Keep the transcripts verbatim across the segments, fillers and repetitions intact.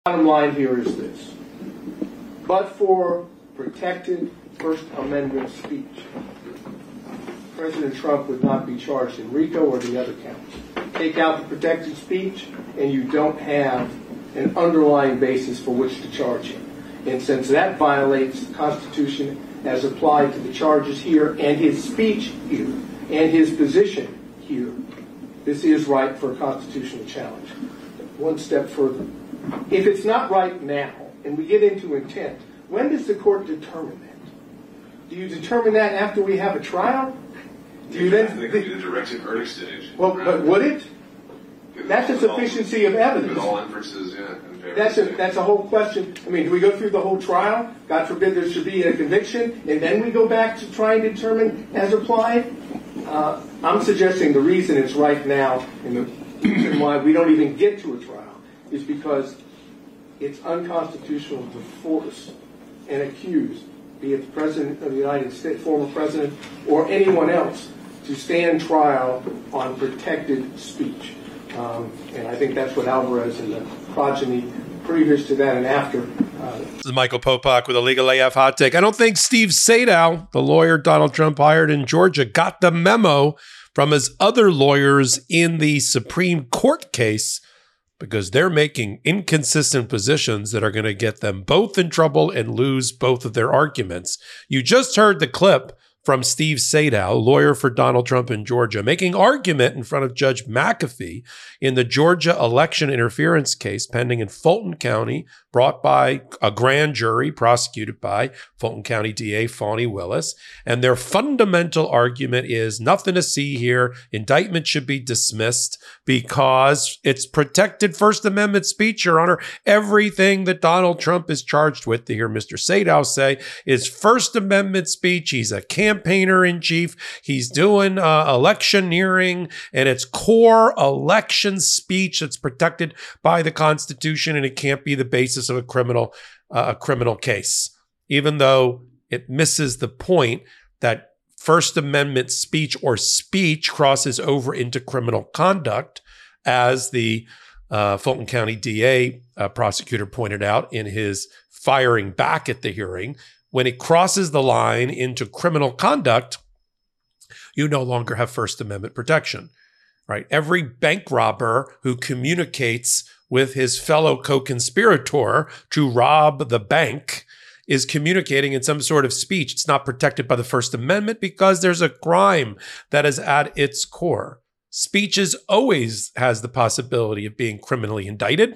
Bottom line here is this. But for protected First Amendment speech, President Trump would not be charged in RICO or the other counts. Take out the protected speech, and you don't have an underlying basis for which to charge him. And since that violates the Constitution as applied to the charges here and his speech here and his position here, this is right for a constitutional challenge. One step further. If it's not right now, and we get into intent, when does the court determine that? Do you determine that after we have a trial? Do you then? They could do the directed verdict stage. Well, but would it? That's a sufficiency of evidence. With all inferences, yeah. in favor That's of a the that's a whole question. I mean, do we go through the whole trial? God forbid there should be a conviction, and then we go back to try and determine as applied? Uh, I'm suggesting the reason it's right now, and the reason why we don't even get to a trial, is because it's unconstitutional to force and accuse, be it the President of the United States, former President, or anyone else, to stand trial on protected speech. Um, and I think that's what Alvarez and the progeny previous to that and after. Uh, this is Michael Popak with a Legal A F Hot Take. I don't think Steve Sadow, the lawyer Donald Trump hired in Georgia, got the memo from his other lawyers in the Supreme Court case, because they're making inconsistent positions that are going to get them both in trouble and lose both of their arguments. You just heard the clip from Steve Sadow, lawyer for Donald Trump in Georgia, making argument in front of Judge McAfee in the Georgia election interference case pending in Fulton County, brought by a grand jury, prosecuted by Fulton County D A Fani Willis. And their fundamental argument is nothing to see here. Indictment should be dismissed because it's protected First Amendment speech, Your Honor. Everything that Donald Trump is charged with, to hear Mister Sadow say, is First Amendment speech. He's a campaigner in chief. He's doing uh, electioneering, and it's core election speech that's protected by the Constitution, and it can't be the basis of a criminal uh, a criminal case, even though it misses the point that First Amendment speech or speech crosses over into criminal conduct, as the uh, Fulton County D A uh, prosecutor pointed out in his firing back at the hearing. When it crosses the line into criminal conduct, you no longer have First Amendment protection, right? Every bank robber who communicates with his fellow co-conspirator to rob the bank is communicating in some sort of speech. It's not protected by the First Amendment because there's a crime that is at its core. Speech is always has the possibility of being criminally indicted.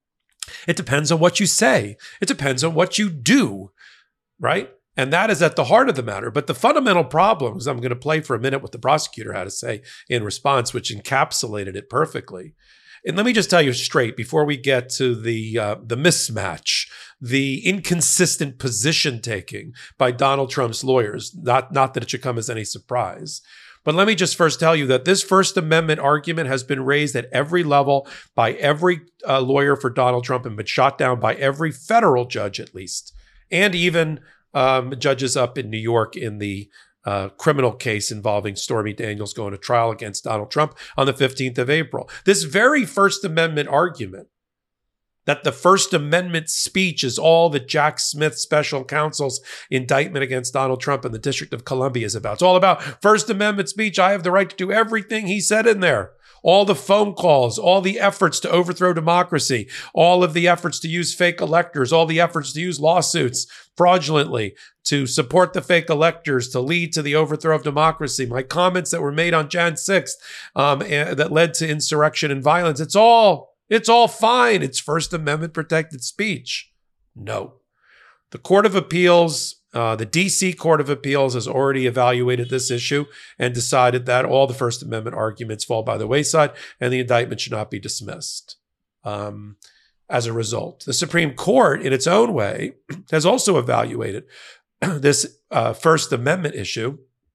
It depends on what you say. It depends on what you do, right? And that is at the heart of the matter. But the fundamental problem is, I'm going to play for a minute what the prosecutor had to say in response, which encapsulated it perfectly. And let me just tell you straight, before we get to the uh, the mismatch, the inconsistent position taking by Donald Trump's lawyers, not, not that it should come as any surprise. But let me just first tell you that this First Amendment argument has been raised at every level by every uh, lawyer for Donald Trump and been shot down by every federal judge, at least, and even um, judges up in New York in the Uh, criminal case involving Stormy Daniels going to trial against Donald Trump on the fifteenth of April. This very First Amendment argument, that the First Amendment speech is all that Jack Smith special counsel's indictment against Donald Trump in the District of Columbia is about. It's all about First Amendment speech. I have the right to do everything he said in there. All the phone calls, all the efforts to overthrow democracy, all of the efforts to use fake electors, all the efforts to use lawsuits fraudulently to support the fake electors, to lead to the overthrow of democracy. My comments that were made on January sixth um, that led to insurrection and violence. It's all, it's all fine. It's First Amendment protected speech. No. The Court of Appeals, Uh, the D C Court of Appeals has already evaluated this issue and decided that all the First Amendment arguments fall by the wayside and the indictment should not be dismissed. Um, as a result, the Supreme Court, in its own way, has also evaluated this uh, First Amendment issue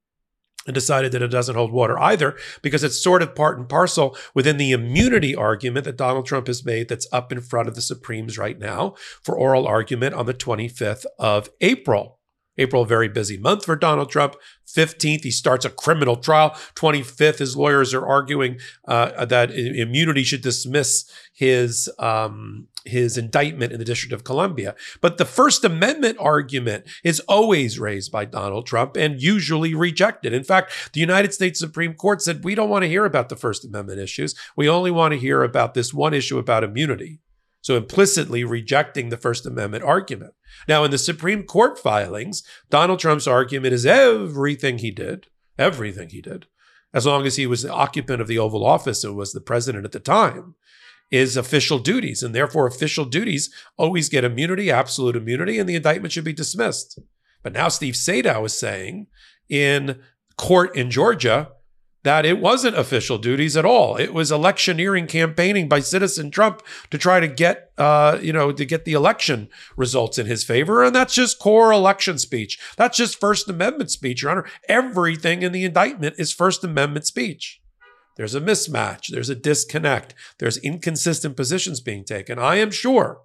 and decided that it doesn't hold water either, because it's sort of part and parcel within the immunity argument that Donald Trump has made that's up in front of the Supremes right now for oral argument on the twenty-fifth of April. April, a very busy month for Donald Trump. fifteenth, he starts a criminal trial. twenty-fifth, his lawyers are arguing uh, that immunity should dismiss his um, his indictment in the District of Columbia. But the First Amendment argument is always raised by Donald Trump and usually rejected. In fact, the United States Supreme Court said, we don't want to hear about the First Amendment issues. We only want to hear about this one issue about immunity. So implicitly rejecting the First Amendment argument. Now, in the Supreme Court filings, Donald Trump's argument is everything he did, everything he did, as long as he was the occupant of the Oval Office and was the president at the time, is official duties. And therefore, official duties always get immunity, absolute immunity, and the indictment should be dismissed. But now Steve Sadow is saying in court in Georgia that it wasn't official duties at all. It was electioneering campaigning by citizen Trump to try to get, uh, you know, to get the election results in his favor. And that's just core election speech. That's just First Amendment speech, Your Honor. Everything in the indictment is First Amendment speech. There's a mismatch. There's a disconnect. There's inconsistent positions being taken. I am sure,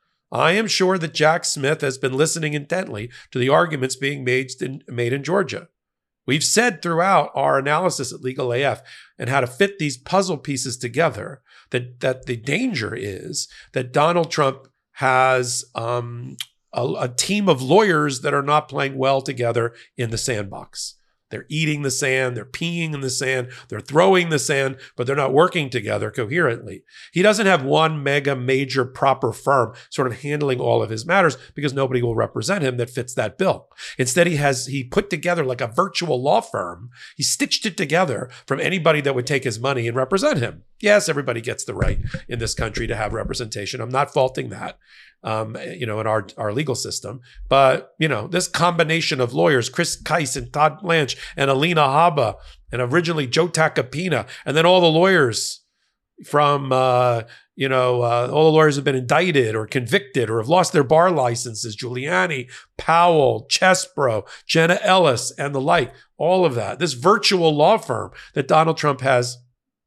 I am sure that Jack Smith has been listening intently to the arguments being made in, made in Georgia. We've said throughout our analysis at Legal A F and how to fit these puzzle pieces together that, that the danger is that Donald Trump has um, a, a team of lawyers that are not playing well together in the sandbox. They're eating the sand, they're peeing in the sand, they're throwing the sand, but they're not working together coherently. He doesn't have one mega major proper firm sort of handling all of his matters because nobody will represent him that fits that bill. Instead, he has he put together like a virtual law firm. He stitched it together from anybody that would take his money and represent him. Yes, everybody gets the right in this country to have representation. I'm not faulting that. Um, you know, in our, our legal system. But, you know, this combination of lawyers, Chris Keiss and Todd Blanche and Alina Habba, and originally Joe Tacopina, and then all the lawyers from, uh, you know, uh, all the lawyers have been indicted or convicted or have lost their bar licenses, Giuliani, Powell, Chesbro, Jenna Ellis, and the like, all of that. This virtual law firm that Donald Trump has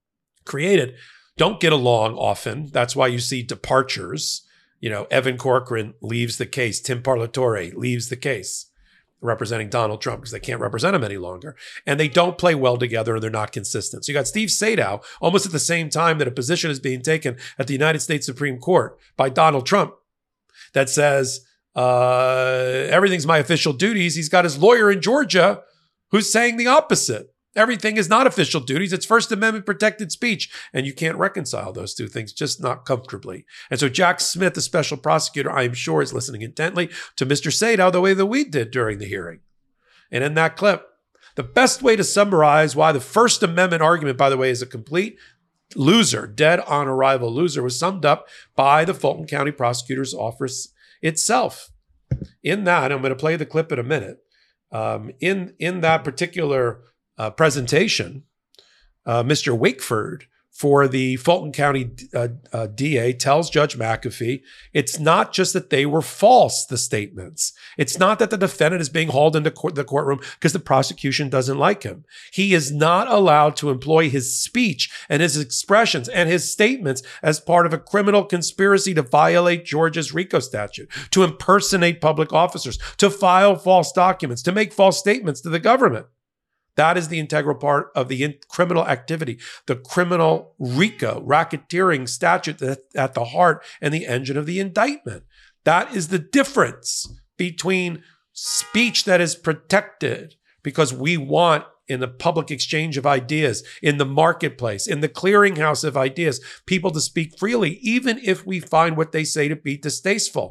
created don't get along often. That's why you see departures. You know, Evan Corcoran leaves the case. Tim Parlatore leaves the case representing Donald Trump because they can't represent him any longer. And they don't play well together and they're not consistent. So you got Steve Sadow almost at the same time that a position is being taken at the United States Supreme Court by Donald Trump that says, uh, everything's my official duties. He's got his lawyer in Georgia who's saying the opposite. Everything is not official duties. It's First Amendment protected speech. And you can't reconcile those two things, just not comfortably. And so Jack Smith, the special prosecutor, I am sure is listening intently to Mister Sadow the way that we did during the hearing. And in that clip, the best way to summarize why the First Amendment argument, by the way, is a complete loser, dead on arrival loser, was summed up by the Fulton County Prosecutor's Office itself. In that, I'm going to play the clip in a minute. Um, in, in that particular Uh, presentation, uh, Mister Wakeford for the Fulton County uh, uh, D A tells Judge McAfee it's not just that they were false, the statements. It's not that the defendant is being hauled into court, the courtroom because the prosecution doesn't like him. He is not allowed to employ his speech and his expressions and his statements as part of a criminal conspiracy to violate Georgia's RICO statute, to impersonate public officers, to file false documents, to make false statements to the government. That is the integral part of the in- criminal activity, the criminal RICO, racketeering statute that's at the heart and the engine of the indictment. That is the difference between speech that is protected because we want in the public exchange of ideas, in the marketplace, in the clearinghouse of ideas, people to speak freely, even if we find what they say to be distasteful,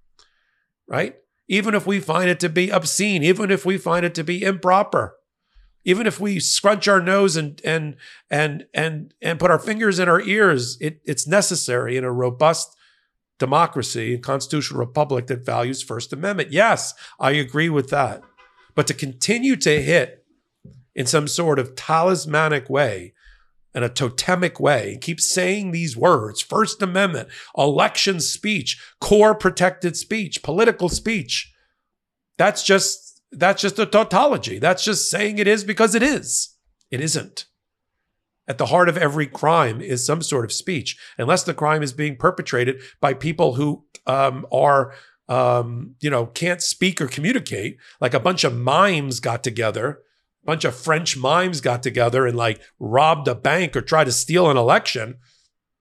right? Even if we find it to be obscene, even if we find it to be improper. Even if we scrunch our nose and and and and and put our fingers in our ears, it, it's necessary in a robust democracy, a constitutional republic that values First Amendment. Yes, I agree with that. But to continue to hit in some sort of talismanic way, in a totemic way, and keep saying these words, First Amendment, election speech, core protected speech, political speech, that's just That's just a tautology. That's just saying it is because it is. It isn't. At the heart of every crime is some sort of speech, unless the crime is being perpetrated by people who um, are, um, you know, can't speak or communicate. Like a bunch of mimes got together, a bunch of French mimes got together and like robbed a bank or tried to steal an election.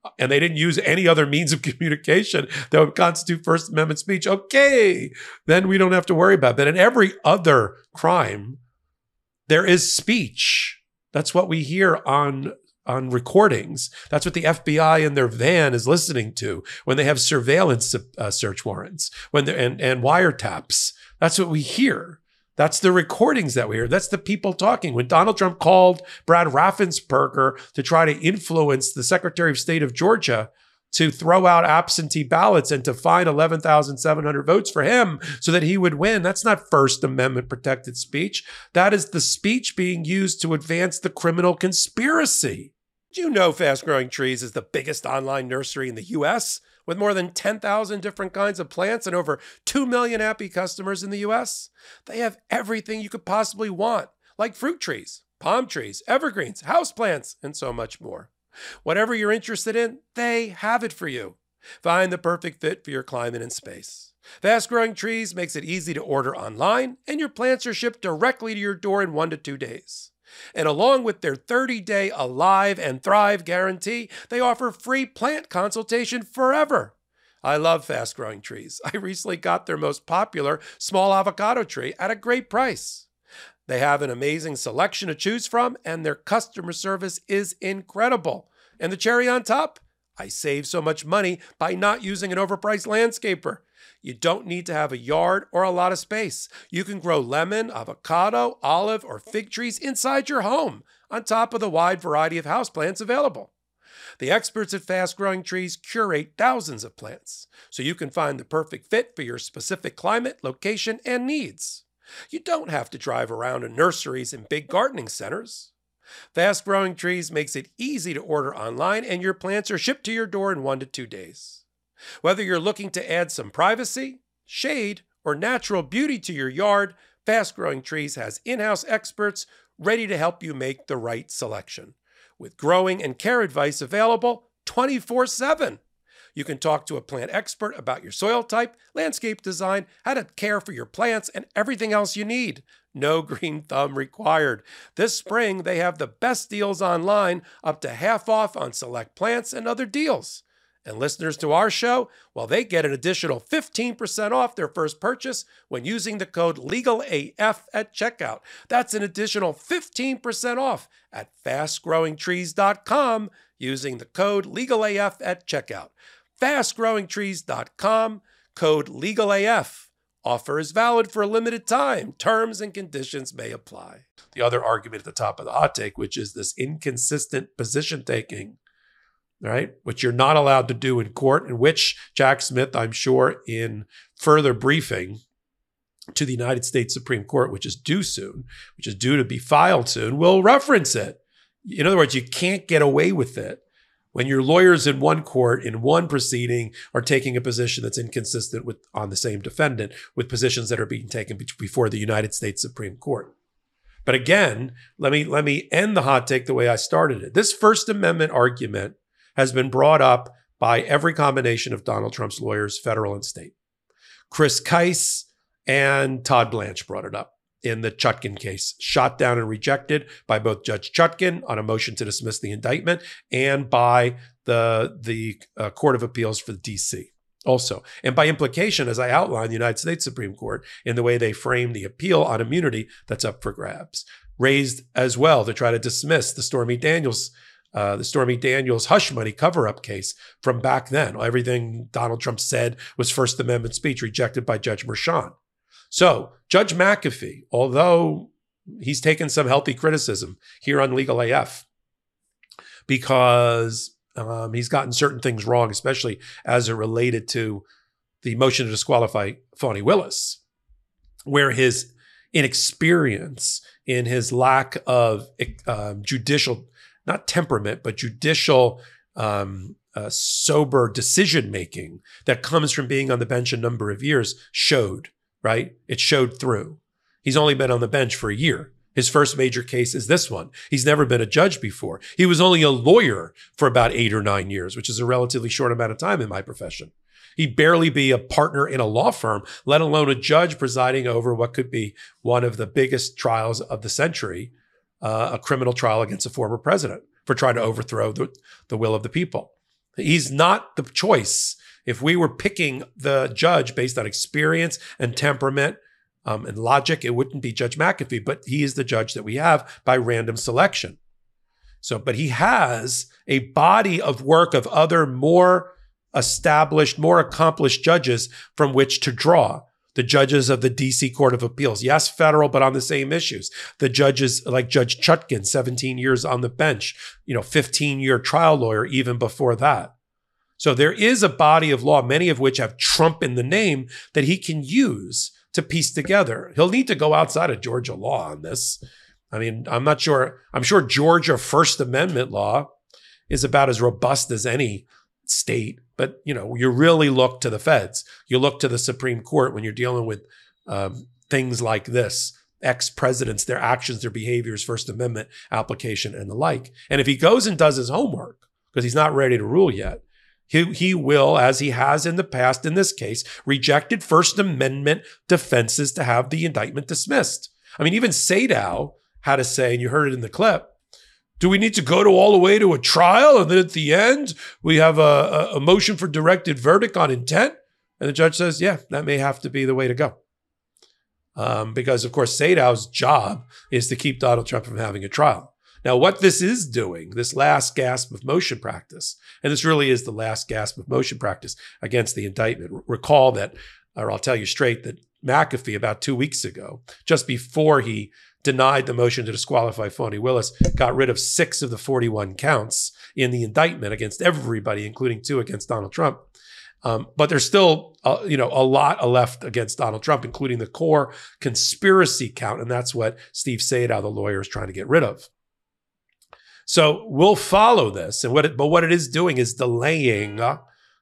and they didn't use any other means of communication that would constitute First Amendment speech, okay, then we don't have to worry about it. But in every other crime, there is speech. That's what we hear on, on recordings. That's what the F B I in their van is listening to when they have surveillance uh, search warrants when and, and wiretaps. That's what we hear. That's the recordings that we hear. That's the people talking. When Donald Trump called Brad Raffensperger to try to influence the Secretary of State of Georgia to throw out absentee ballots and to find eleven thousand seven hundred votes for him so that he would win, that's not First Amendment protected speech. That is the speech being used to advance the criminal conspiracy. Do you know Fast Growing Trees is the biggest online nursery in the U S with more than ten thousand different kinds of plants and over two million happy customers in the U S? They have everything you could possibly want, like fruit trees, palm trees, evergreens, houseplants, and so much more. Whatever you're interested in, they have it for you. Find the perfect fit for your climate and space. Fast Growing Trees makes it easy to order online, and your plants are shipped directly to your door in one to two days. And along with their thirty-day Alive and Thrive guarantee, they offer free plant consultation forever. I love Fast Growing Trees. I recently got their most popular small avocado tree at a great price. They have an amazing selection to choose from, and their customer service is incredible. And the cherry on top? I save so much money by not using an overpriced landscaper. You don't need to have a yard or a lot of space. You can grow lemon, avocado, olive, or fig trees inside your home, on top of the wide variety of houseplants available. The experts at Fast Growing Trees curate thousands of plants, so you can find the perfect fit for your specific climate, location, and needs. You don't have to drive around to nurseries and big gardening centers. Fast Growing Trees makes it easy to order online, and your plants are shipped to your door in one to two days. Whether you're looking to add some privacy, shade, or natural beauty to your yard, Fast Growing Trees has in-house experts ready to help you make the right selection, with growing and care advice available twenty-four seven. You can talk to a plant expert about your soil type, landscape design, how to care for your plants, and everything else you need. No green thumb required. This spring, they have the best deals online, up to half off on select plants and other deals. And listeners to our show, well, they get an additional fifteen percent off their first purchase when using the code LEGALAF at checkout. That's an additional fifteen percent off at fast growing trees dot com using the code LEGALAF at checkout. fast growing trees dot com, code LEGALAF. Offer is valid for a limited time. Terms and conditions may apply. The other argument at the top of the hot take, which is this inconsistent position taking, right, which you're not allowed to do in court, in which Jack Smith, I'm sure, in further briefing to the United States Supreme Court, which is due soon, which is due to be filed soon, will reference it. In other words, you can't get away with it when your lawyers in one court, in one proceeding, are taking a position that's inconsistent with on the same defendant with positions that are being taken before the United States Supreme Court. But again, let me, let me end the hot take the way I started it. This First Amendment argument has been brought up by every combination of Donald Trump's lawyers, federal and state. Chris Kise and Todd Blanche brought it up in the Chutkan case, shot down and rejected by both Judge Chutkan on a motion to dismiss the indictment and by the, the uh, Court of Appeals for the D C also. And by implication, as I outlined, the United States Supreme Court, in the way they framed the appeal on immunity that's up for grabs, raised as well to try to dismiss the Stormy Daniels Uh, the Stormy Daniels hush money cover-up case from back then. Everything Donald Trump said was First Amendment speech, rejected by Judge Merchan. So Judge McAfee, although he's taken some healthy criticism here on Legal A F because um, he's gotten certain things wrong, especially as it related to the motion to disqualify Fani Willis, where his inexperience, in his lack of um, judicial not temperament, but judicial, um, uh, sober decision-making that comes from being on the bench a number of years showed, right? It showed through. He's only been on the bench for a year. His first major case is this one. He's never been a judge before. He was only a lawyer for about eight or nine years, which is a relatively short amount of time in my profession. He'd barely be a partner in a law firm, let alone a judge presiding over what could be one of the biggest trials of the century, Uh, a criminal trial against a former president for trying to overthrow the, the will of the people. He's not the choice. If we were picking the judge based on experience and temperament um, and logic, it wouldn't be Judge McAfee, but he is the judge that we have by random selection. So, but he has a body of work of other more established, more accomplished judges from which to draw. The judges of the D C Court of Appeals. Yes, federal, but on the same issues. The judges like Judge Chutkan, seventeen years on the bench, you know, fifteen-year trial lawyer even before that. So there is a body of law, many of which have Trump in the name, that he can use to piece together. He'll need to go outside of Georgia law on this. I mean, I'm not sure. I'm sure Georgia First Amendment law is about as robust as any state. But, you know, you really look to the feds. You look to the Supreme Court when you're dealing with um, things like this. Ex-presidents, their actions, their behaviors, First Amendment application, and the like. And if he goes and does his homework, because he's not ready to rule yet, he, he will, as he has in the past in this case, rejected First Amendment defenses to have the indictment dismissed. I mean, even Sadow had to say, and you heard it in the clip, do we need to go to all the way to a trial? And then at the end, we have a, a, a motion for directed verdict on intent? And the judge says, yeah, that may have to be the way to go. Um, because, of course, Sadow's job is to keep Donald Trump from having a trial. Now, what this is doing, this last gasp of motion practice, and this really is the last gasp of motion practice against the indictment. Recall that, or I'll tell you straight, that McAfee, about two weeks ago, just before he denied the motion to disqualify Fani Willis, got rid of six of the forty-one counts in the indictment against everybody, including two against Donald Trump. Um, but there's still, uh, you know, a lot left against Donald Trump, including the core conspiracy count. And that's what Steve Sadow, the lawyer, is trying to get rid of. So we'll follow this. And what it, but what it is doing is delaying, uh,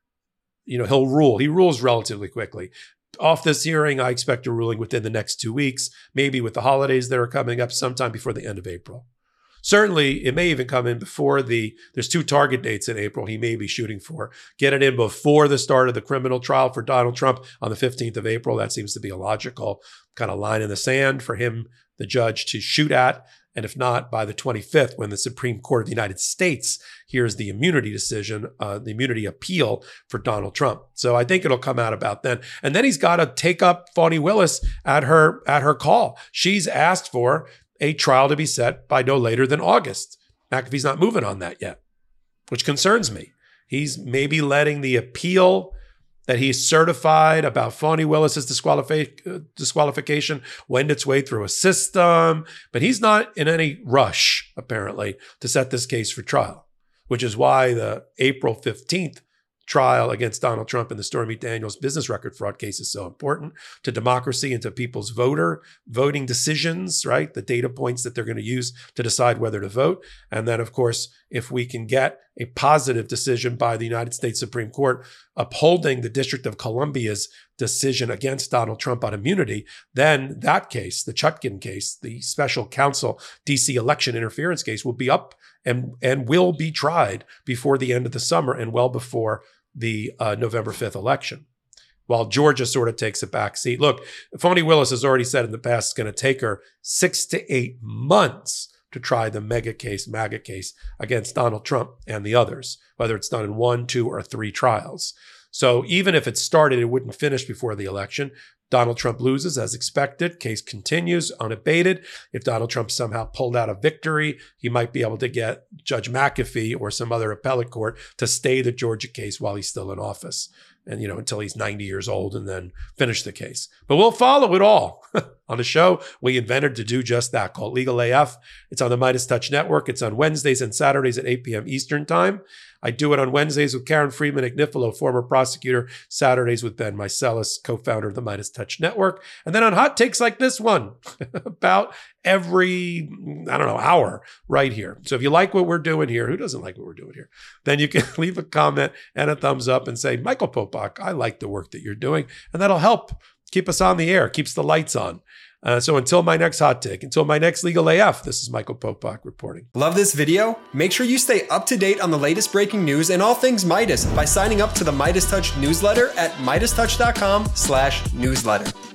you know, he'll rule. He rules relatively quickly. Off this hearing, I expect a ruling within the next two weeks, maybe with the holidays that are coming up sometime before the end of April. Certainly, it may even come in before the, there's two target dates in April he may be shooting for. Get it in before the start of the criminal trial for Donald Trump on the fifteenth of April. That seems to be a logical kind of line in the sand for him, the judge, to shoot at. And if not, by the twenty-fifth, when the Supreme Court of the United States hears the immunity decision, uh, the immunity appeal for Donald Trump. So I think it'll come out about then. And then he's got to take up Fani Willis at her at her call. She's asked for a trial to be set by no later than August. McAfee's not moving on that yet, which concerns me. He's maybe letting the appeal that he's certified about Fani Willis's disqualifi- disqualification wend its way through a system, but he's not in any rush, apparently, to set this case for trial, which is why the April fifteenth trial against Donald Trump in the Stormy Daniels business record fraud case is so important to democracy and to people's voter voting decisions, right? The data points that they're going to use to decide whether to vote. And then, of course, if we can get a positive decision by the United States Supreme Court upholding the District of Columbia's decision against Donald Trump on immunity, then that case, the Chutkan case, the special counsel D C election interference case, will be up and, and will be tried before the end of the summer and well before the uh, November fifth election, while Georgia sort of takes a back seat. Look, Fani Willis has already said in the past it's going to take her six to eight months to try the mega case, MAGA case against Donald Trump and the others, whether it's done in one, two, or three trials. So even if it started, it wouldn't finish before the election. Donald Trump loses as expected. Case continues unabated. If Donald Trump somehow pulled out a victory, he might be able to get Judge McAfee or some other appellate court to stay the Georgia case while he's still in office. And, you know, until he's ninety years old and then finish the case. But we'll follow it all. On a show we invented to do just that, called Legal A F. It's on the Midas Touch Network. It's on Wednesdays and Saturdays at eight p.m. Eastern Time. I do it on Wednesdays with Karen Friedman Agnifilo, former prosecutor, Saturdays with Ben Meiselas, co-founder of the Midas Touch Network. And then on hot takes like this one, about every, I don't know, hour right here. So if you like what we're doing here, who doesn't like what we're doing here? Then you can leave a comment and a thumbs up and say, Michael Popok, I like the work that you're doing. And that'll help keep us on the air, keeps the lights on. Uh, so until my next hot take, until my next Legal A F, this is Michael Popok reporting. Love this video? Make sure you stay up to date on the latest breaking news and all things Midas by signing up to the Midas Touch newsletter at MidasTouch.com slash newsletter.